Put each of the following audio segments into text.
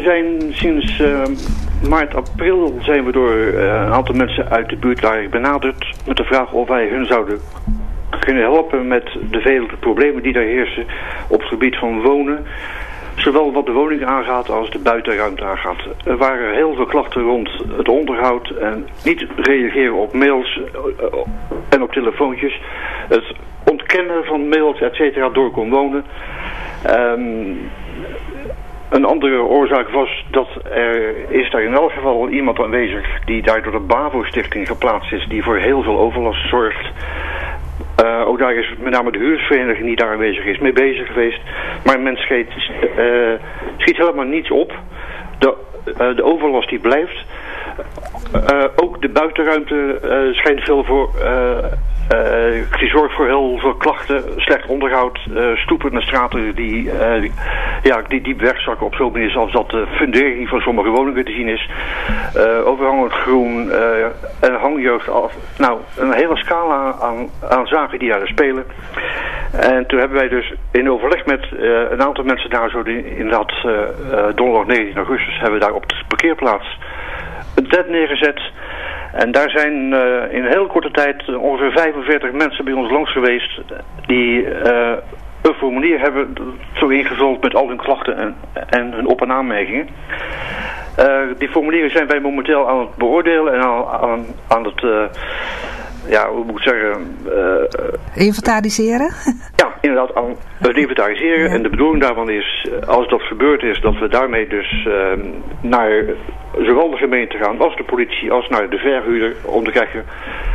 zijn sinds maart, april zijn we door een aantal mensen uit de buurt daar benaderd met de vraag of wij hun zouden kunnen helpen met de vele problemen die daar heersen op het gebied van wonen. Zowel wat de woning aangaat als de buitenruimte aangaat. Er waren heel veel klachten rond het onderhoud en niet reageren op mails en op telefoontjes. Het ontkennen van mails, et cetera, door Comwonen. Een andere oorzaak was dat er is daar in elk geval iemand aanwezig die daar door de BAVO-stichting geplaatst is, die voor heel veel overlast zorgt. Ook daar is met name de huurvereniging die daar aanwezig is mee bezig geweest. Maar men schiet helemaal niets op. De overlast die blijft. Ook de buitenruimte schijnt veel voor... die zorgt voor heel veel klachten, slecht onderhoud, stoepen en straten die diep wegzakken op zo'n manier zoals dat de fundering van sommige woningen te zien is. Overhangend groen en hangjeugd af. Nou, een hele scala aan zaken die daar spelen. En toen hebben wij dus in overleg met een aantal mensen daar zo inderdaad donderdag 19 augustus hebben we daar op de parkeerplaats een tent neergezet. En daar zijn in een heel korte tijd ongeveer 45 mensen bij ons langs geweest die een formulier hebben zo ingevuld met al hun klachten en hun op- en aanmerkingen. Die formulieren zijn wij momenteel aan het beoordelen en aan het, hoe moet ik zeggen... inventariseren? Ja, inderdaad, aan het inventariseren. Ja. En de bedoeling daarvan is, als dat gebeurd is, dat we daarmee dus naar zowel de gemeente gaan als de politie, als naar de verhuurder, om te kijken...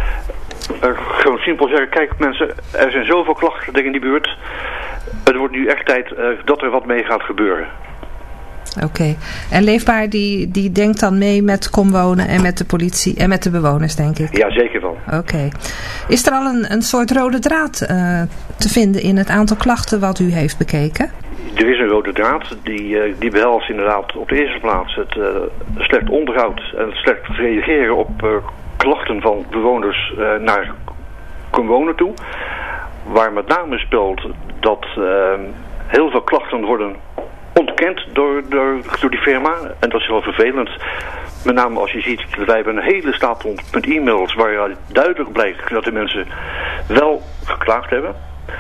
gewoon simpel zeggen, kijk mensen, er zijn zoveel klachten in die buurt. Het wordt nu echt tijd dat er wat mee gaat gebeuren. Oké. En Leefbaar die denkt dan mee met Comwonen en met de politie en met de bewoners, denk ik? Ja, zeker wel. Oké. Is er al een soort rode draad te vinden in het aantal klachten wat u heeft bekeken? Er is een rode draad. Die behelst inderdaad op de eerste plaats het slecht onderhoud en het slecht reageren op klachten van bewoners naar Comwonen toe. Waar met name speelt dat heel veel klachten worden ontkend door die firma. En dat is heel vervelend. Met name als je ziet, wij hebben een hele stapel met e-mails waaruit duidelijk blijkt dat de mensen wel geklaagd hebben.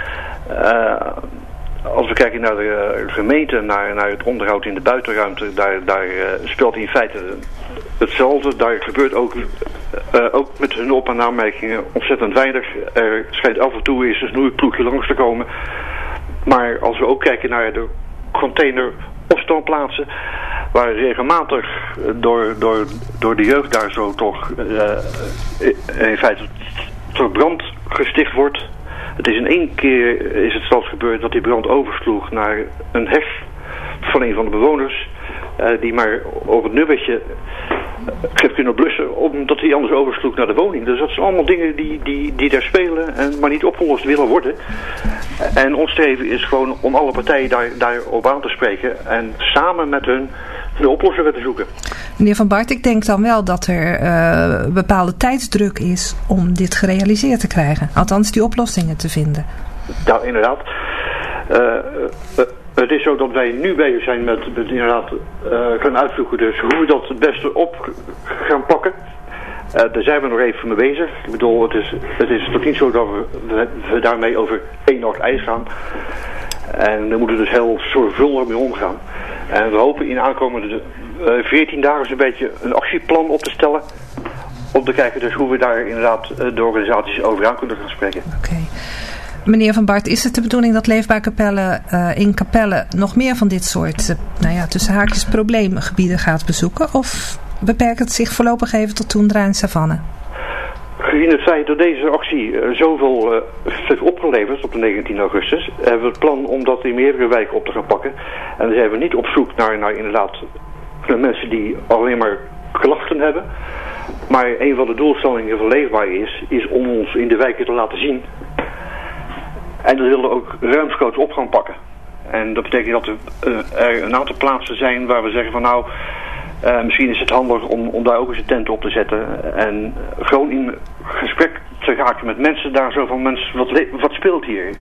Als we kijken naar de gemeente, naar het onderhoud in de buitenruimte, daar speelt in feite hetzelfde. Daar gebeurt ook met hun op- en aanmerkingen ontzettend weinig. Er schijnt af en toe eens een snoeiploegje langs te komen. Maar als we ook kijken naar de containeropstelplaatsen, waar regelmatig door de jeugd daar zo toch in feite tot brand gesticht wordt. Het is in één keer is het zelfs gebeurd dat die brand oversloeg naar een heg van een van de bewoners, die maar op het nummertje heeft kunnen blussen, omdat hij anders oversloeg naar de woning. Dus dat zijn allemaal dingen die daar spelen en maar niet opgelost willen worden. En ons streven is gewoon om alle partijen daarop aan te spreken en samen met hun de oplossingen te zoeken. Meneer Van Bart, ik denk dan wel dat er bepaalde tijdsdruk is om dit gerealiseerd te krijgen. Althans die oplossingen te vinden. Nou, inderdaad. Het is zo dat wij nu bezig zijn met inderdaad gaan uitzoeken dus hoe we dat het beste op gaan pakken. Daar zijn we nog even mee bezig. Ik bedoel, het is toch niet zo dat we daarmee over 1 nacht ijs gaan. En daar moeten we dus heel zorgvuldig mee omgaan. En we hopen in de aankomende 14 dagen een beetje een actieplan op te stellen. Om te kijken dus hoe we daar inderdaad de organisaties over aan kunnen gaan spreken. Oké. Meneer Van Bart, is het de bedoeling dat Leefbaar Capelle in Capelle nog meer van dit soort, tussen haakjes probleemgebieden gaat bezoeken? Of beperkt het zich voorlopig even tot Toendra en Savanne? Gezien het feit dat deze actie zoveel heeft opgeleverd op de 19 augustus, hebben we het plan om dat in meerdere wijken op te gaan pakken. En dan zijn we niet op zoek naar inderdaad mensen die alleen maar klachten hebben. Maar een van de doelstellingen van Leefbaar is om ons in de wijken te laten zien. En dat willen we ook ruimschoots op gaan pakken. En dat betekent dat er een aantal plaatsen zijn waar we zeggen van misschien is het handig om daar ook eens een tent op te zetten. En gewoon in gesprek te raken met mensen daar zo van, mensen, wat speelt hier?